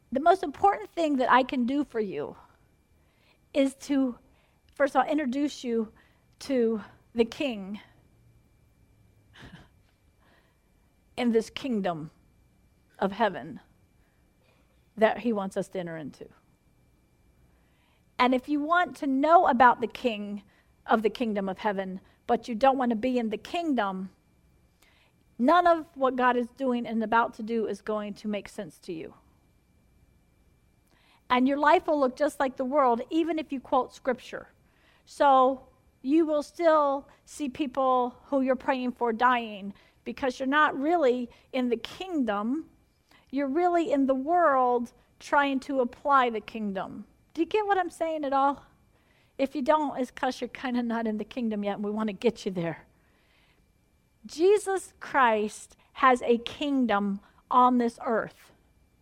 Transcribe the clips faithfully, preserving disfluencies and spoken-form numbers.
The most important thing that I can do for you is to, first of all, introduce you to the King in this kingdom of heaven that he wants us to enter into. And if you want to know about the King of the kingdom of heaven, but you don't want to be in the kingdom, none of what God is doing and about to do is going to make sense to you. And your life will look just like the world, even if you quote scripture. So you will still see people who you're praying for dying because you're not really in the kingdom. You're really in the world trying to apply the kingdom. Do you get what I'm saying at all? If you don't, it's because you're kind of not in the kingdom yet, and we want to get you there. Jesus Christ has a kingdom on this earth.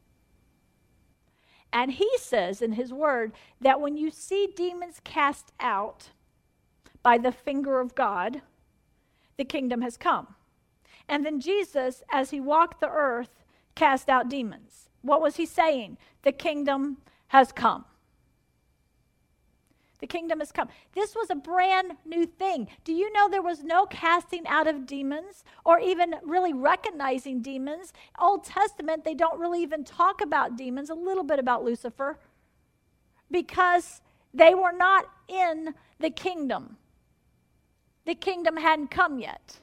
And he says in his word that when you see demons cast out by the finger of God, the kingdom has come. And then Jesus, as he walked the earth, cast out demons. What was he saying? The kingdom has come. The kingdom has come. This was a brand new thing. Do you know there was no casting out of demons or even really recognizing demons? Old Testament, they don't really even talk about demons, a little bit about Lucifer, because they were not in the kingdom. The kingdom hadn't come yet.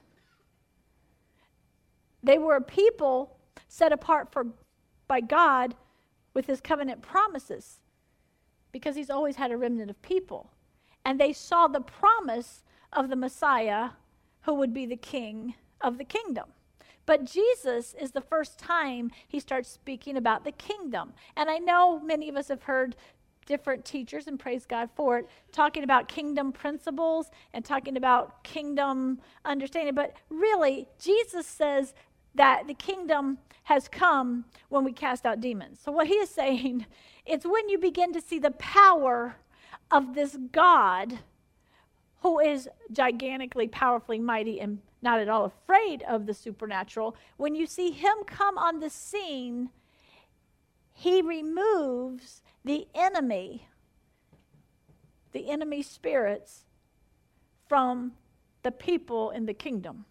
They were a people set apart for by God with his covenant promises, because he's always had a remnant of people. And they saw the promise of the Messiah who would be the king of the kingdom. But Jesus is the first time he starts speaking about the kingdom. And I know many of us have heard different teachers, and praise God for it, talking about kingdom principles and talking about kingdom understanding. But really, Jesus says that the kingdom has come when we cast out demons. So what he is saying, it's when you begin to see the power of this God who is gigantically, powerfully mighty and not at all afraid of the supernatural. When you see him come on the scene, he removes the enemy, the enemy spirits from the people in the kingdom.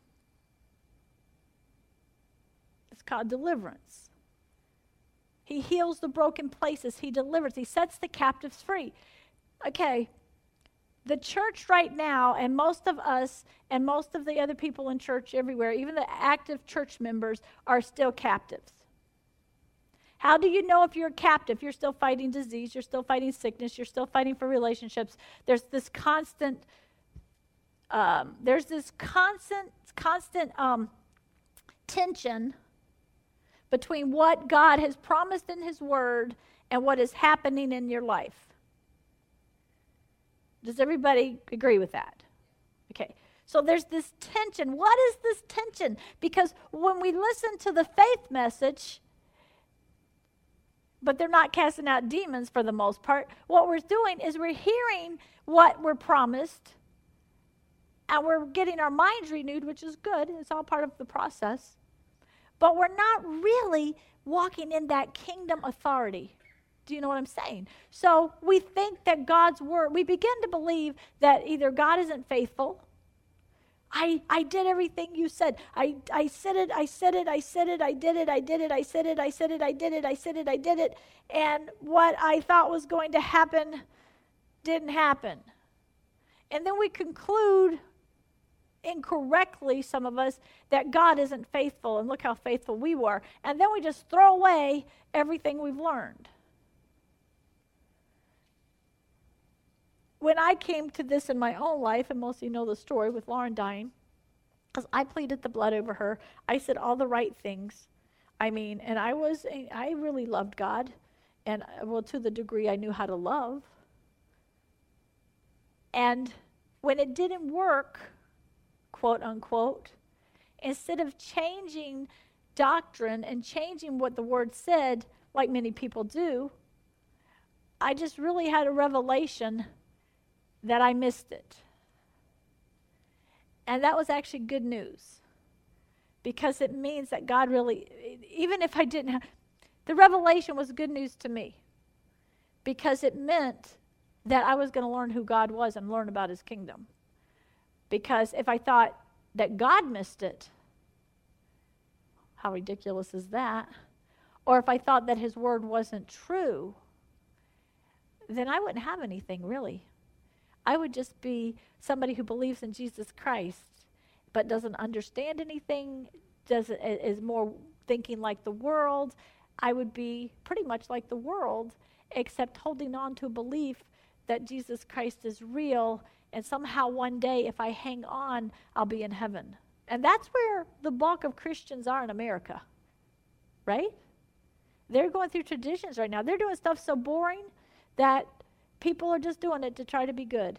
It's called deliverance. He heals the broken places. He delivers. He sets the captives free. Okay, the church right now, and most of us, and most of the other people in church everywhere, even the active church members, are still captives. How do you know if you're a captive? You're still fighting disease. You're still fighting sickness. You're still fighting for relationships. There's this constant, um, there's this constant, constant um, tension between what God has promised in his word and what is happening in your life. Does everybody agree with that? Okay. So there's this tension. What is this tension? Because when we listen to the faith message, but they're not casting out demons for the most part, what we're doing is we're hearing what we're promised, and we're getting our minds renewed, which is good. It's all part of the process. But we're not really walking in that kingdom authority. Do you know what I'm saying? So we think that God's word, we begin to believe that either God isn't faithful. I I did everything you said. I, I said it, I said it, I said it, I did it, I did it, I said it, I said it, I did it, I said it, I did it. And what I thought was going to happen didn't happen. And then we conclude incorrectly, some of us, that God isn't faithful, and look how faithful we were. And then we just throw away everything we've learned. When I came to this in my own life, and most of you know the story with Lauren dying, because I pleaded the blood over her. I said all the right things. I mean, and I was, I really loved God, and well, to the degree I knew how to love. And when it didn't work, quote unquote, instead of changing doctrine and changing what the word said, like many people do, I just really had a revelation that I missed it. And that was actually good news, because it means that God really, even if I didn't have, The revelation was good news to me because it meant that I was going to learn who God was and learn about his kingdom. Because if I thought that God missed it, how ridiculous is that? Or if I thought that his word wasn't true, then I wouldn't have anything really. I would just be somebody who believes in Jesus Christ but doesn't understand anything, doesn't, is more thinking like the world. I would be pretty much like the world, except holding on to a belief that Jesus Christ is real, and somehow one day if I hang on, I'll be in heaven. And that's where the bulk of Christians are in America, right? They're going through traditions right now. They're doing stuff so boring that people are just doing it to try to be good.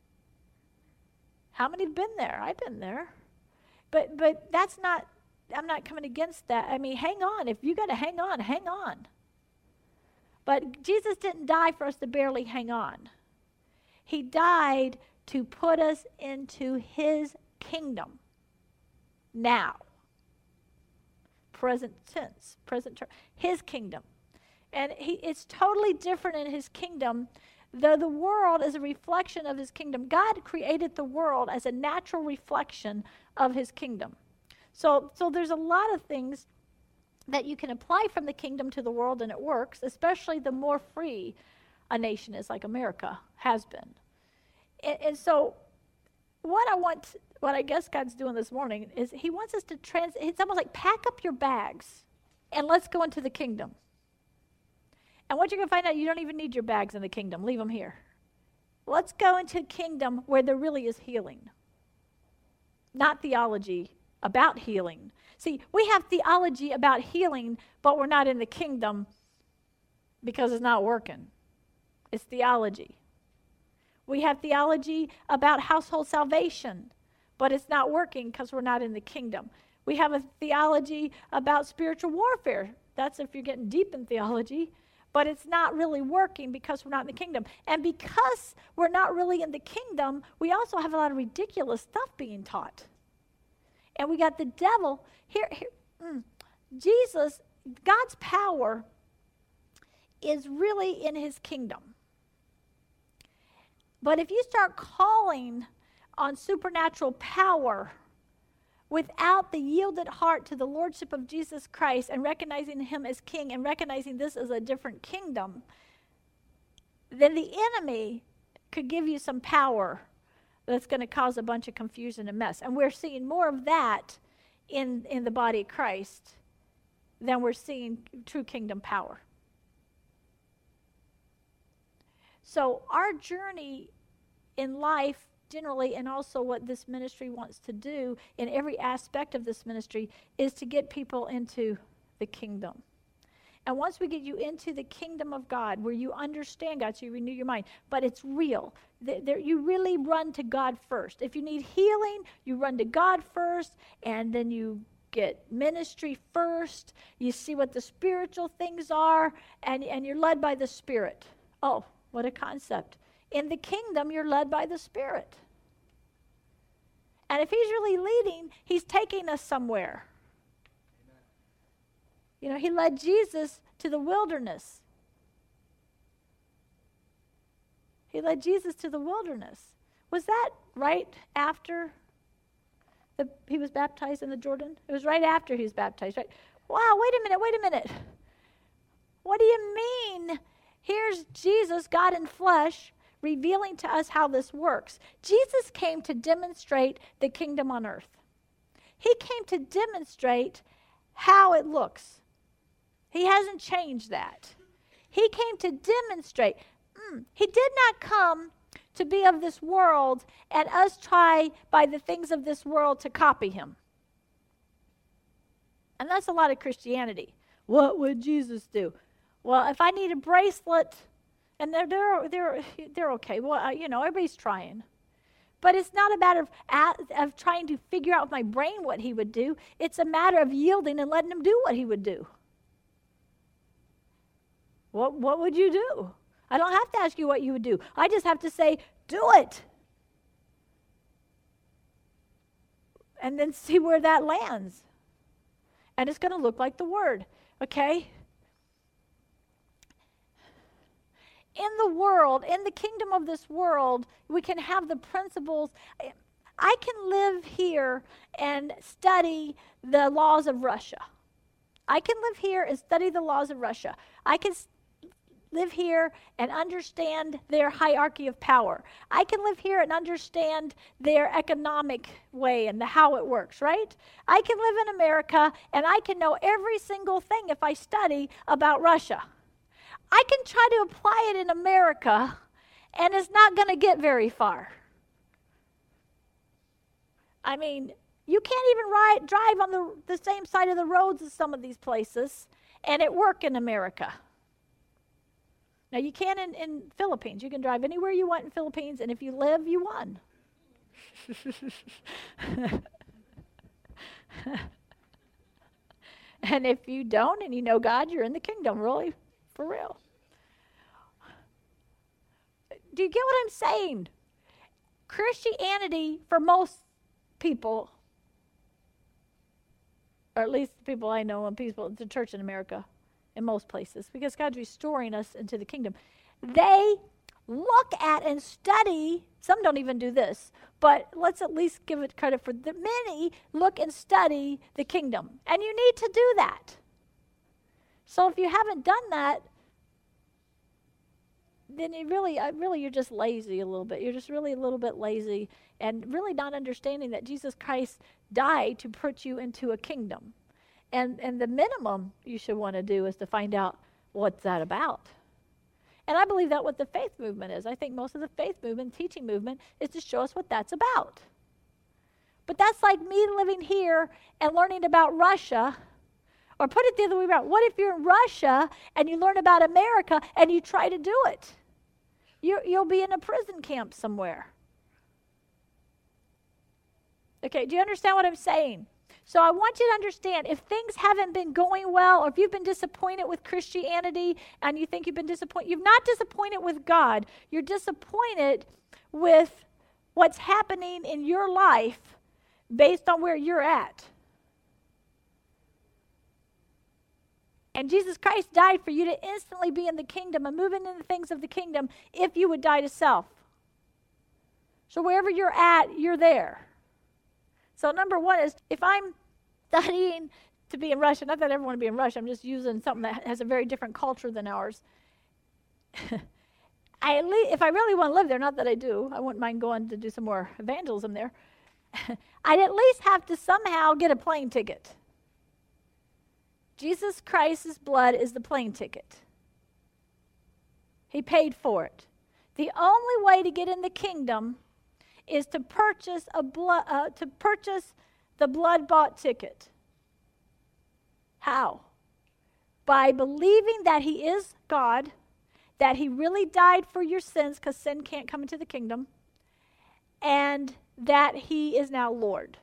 How many have been there? I've been there. But but that's not, I'm not coming against that. I mean, hang on. If you got to hang on, hang on. But Jesus didn't die for us to barely hang on. He died to put us into his kingdom now. Present tense, present term. His kingdom. And he, it's totally different in his kingdom. Though the world is a reflection of his kingdom, God created the world as a natural reflection of his kingdom. So, so there's a lot of things that you can apply from the kingdom to the world, and it works, especially the more free a nation is, like America has been. And, and so what I want, what I guess God's doing this morning is he wants us to trans, it's almost like pack up your bags and let's go into the kingdom. And what you're going to find out, you don't even need your bags in the kingdom. Leave them here. Let's go into a kingdom where there really is healing. Not theology about healing. See, we have theology about healing, but we're not in the kingdom because it's not working. It's theology. We have theology about household salvation, but it's not working because we're not in the kingdom. We have a theology about spiritual warfare. That's if you're getting deep in theology. But it's not really working because we're not in the kingdom. And because we're not really in the kingdom, we also have a lot of ridiculous stuff being taught. And we got the devil. Here, here mm, Jesus, God's power is really in his kingdom. But if you start calling on supernatural power without the yielded heart to the lordship of Jesus Christ and recognizing him as king and recognizing this as a different kingdom, then the enemy could give you some power that's going to cause a bunch of confusion and mess. And we're seeing more of that in, in the body of Christ than we're seeing true kingdom power. So our journey in life generally, and also what this ministry wants to do in every aspect of this ministry, is to get people into the kingdom. And once we get you into the kingdom of God, where you understand God, so you renew your mind, but it's real. There, you really run to God first. If you need healing, you run to God first, and then you get ministry first. You see what the spiritual things are, and, and you're led by the Spirit. Oh, what a concept. In the kingdom, you're led by the Spirit. And if he's really leading, he's taking us somewhere. Amen. You know, he led Jesus to the wilderness. He led Jesus to the wilderness. Was that right after the, he was baptized in the Jordan? It was right after he was baptized, right? Wow, wait a minute, wait a minute. What do you mean? Here's Jesus, God in flesh, revealing to us how this works. Jesus came to demonstrate the kingdom on earth. He came to demonstrate how it looks. He hasn't changed that. He came to demonstrate. Mm, he did not come to be of this world and us try by the things of this world to copy him. And that's a lot of Christianity. What would Jesus do? Well, if I need a bracelet, and they're they're they're they're okay. Well, uh, you know, everybody's trying, but it's not a matter of of trying to figure out with my brain what he would do. It's a matter of yielding and letting him do what he would do. What what would you do? I don't have to ask you what you would do. I just have to say, do it, and then see where that lands. And it's going to look like the Word, okay? in the world, in the kingdom of this world, we can have the principles. I can live here and study the laws of Russia. I can live here and study the laws of Russia. I can s- live here and understand their hierarchy of power. I can live here and understand their economic way and the, how it works, right? I can live in America and I can know every single thing if I study about Russia. I can try to apply it in America and it's not going to get very far. I mean, you can't even ride, drive on the, the same side of the roads as some of these places and it work in America. Now, you can in, in Philippines. You can drive anywhere you want in Philippines, and if you live, you won. And if you don't and you know God, you're in the kingdom, really, for real. Do you get what I'm saying? Christianity, for most people, or at least the people I know and people, the church in America, in most places, because God's restoring us into the kingdom. They look at and study, some don't even do this, but let's at least give it credit for the many look and study the kingdom. And you need to do that. So if you haven't done that, then you really, uh, really you're just lazy a little bit. You're just really a little bit lazy and really not understanding that Jesus Christ died to put you into a kingdom. And and the minimum you should want to do is to find out what's that about. And I believe that what the faith movement is. I think most of the faith movement, teaching movement, is to show us what that's about. But that's like me living here and learning about Russia. Or put it the other way around. What if you're in Russia and you learn about America and you try to do it? You, you'll be in a prison camp somewhere. Okay, do you understand what I'm saying? So I want you to understand, if things haven't been going well, or if you've been disappointed with Christianity and you think you've been disappointed, you're not disappointed with God. You're disappointed with what's happening in your life based on where you're at. And Jesus Christ died for you to instantly be in the kingdom and move into the things of the kingdom if you would die to self. So wherever you're at, you're there. So number one is, if I'm studying to be in Russia, not that I ever want to be in Russia, I'm just using something that has a very different culture than ours. I at least, if I really want to live there, not that I do, I wouldn't mind going to do some more evangelism there, I'd at least have to somehow get a plane ticket. Jesus Christ's blood is the plane ticket. He paid for it. The only way to get in the kingdom is to purchase a blood uh, to purchase the blood-bought ticket. How? By believing that he is God, that he really died for your sins, because sin can't come into the kingdom, and that he is now Lord.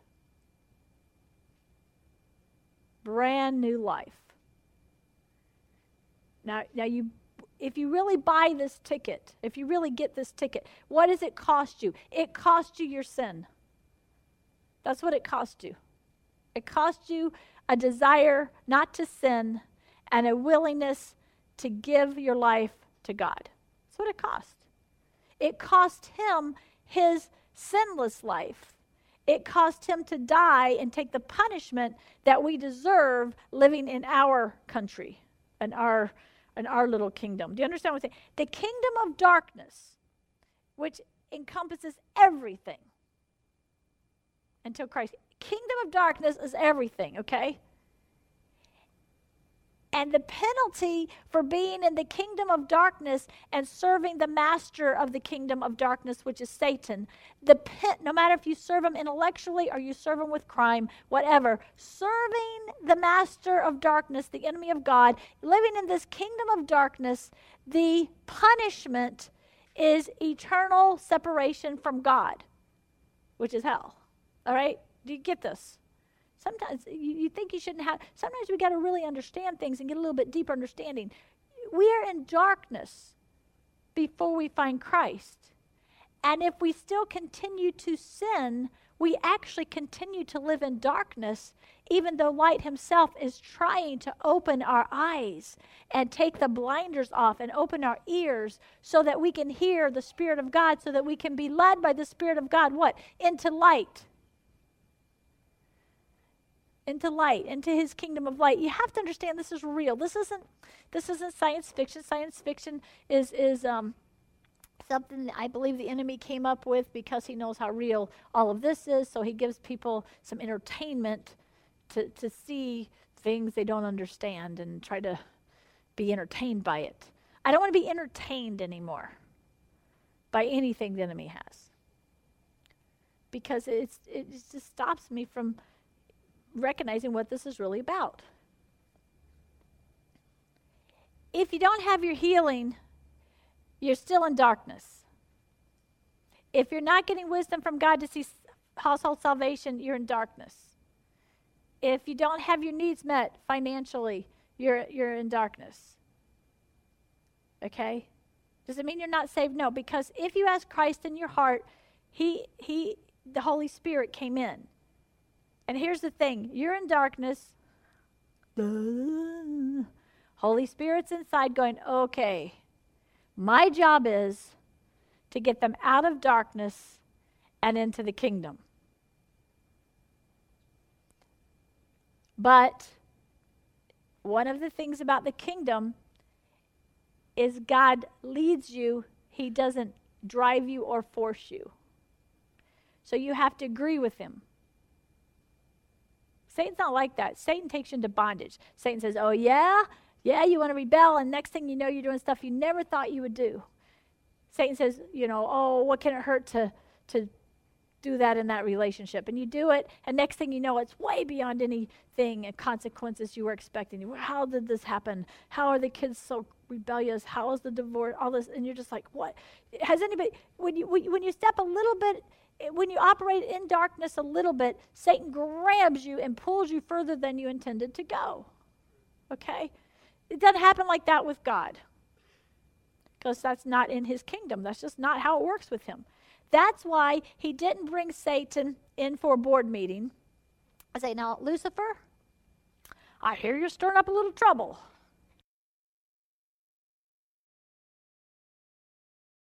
Brand new life. Now, now you if you really buy this ticket, if you really get this ticket, what does it cost you? It costs you your sin. That's what it costs you. It costs you a desire not to sin and a willingness to give your life to God. That's what it cost. It cost him his sinless life. It cost him to die and take the punishment that we deserve living in our country and our in our little kingdom. Do you understand what I'm saying? The kingdom of darkness, which encompasses everything until Christ. Kingdom of darkness is everything, okay? And the penalty for being in the kingdom of darkness and serving the master of the kingdom of darkness, which is Satan, the pen, no matter if you serve him intellectually or you serve him with crime, whatever, serving the master of darkness, the enemy of God, living in this kingdom of darkness, the punishment is eternal separation from God, which is hell. All right? Do you get this? Sometimes you, you think you shouldn't have, sometimes we got to really understand things and get a little bit deeper understanding. We are in darkness before we find Christ. And if we still continue to sin, we actually continue to live in darkness, even though light himself is trying to open our eyes and take the blinders off and open our ears so that we can hear the Spirit of God, so that we can be led by the Spirit of God, what? Into light. Into light, into his kingdom of light. You have to understand this is real. This isn't this isn't science fiction. Science fiction is is um something that I believe the enemy came up with because he knows how real all of this is. So he gives people some entertainment to, to see things they don't understand and try to be entertained by it. I don't want to be entertained anymore by anything the enemy has, because it's it just stops me from recognizing what this is really about. If you don't have your healing, you're still in darkness. If you're not getting wisdom from God to see household salvation, you're in darkness. If you don't have your needs met financially, you're you're in darkness. Okay? Does it mean you're not saved? No, because if you ask Christ in your heart, he he the Holy Spirit came in. And here's the thing, you're in darkness. Holy Spirit's inside going, okay, my job is to get them out of darkness and into the kingdom. But one of the things about the kingdom is God leads you. He doesn't drive you or force you. So you have to agree with him. Satan's not like that. Satan takes you into bondage. Satan says, oh yeah? Yeah, you want to rebel, and next thing you know, you're doing stuff you never thought you would do. Satan says, you know, oh, what can it hurt to, to do that in that relationship? And you do it, and next thing you know, it's way beyond anything and consequences you were expecting. How did this happen? How are the kids so rebellious? How is the divorce? All this, and you're just like, what? Has anybody, when you when you step a little bit, when you operate in darkness a little bit, Satan grabs you and pulls you further than you intended to go. Okay? It doesn't happen like that with God, because that's not in his kingdom. That's just not how it works with him. That's why he didn't bring Satan in for a board meeting. I say, now, Lucifer, I hear you're stirring up a little trouble.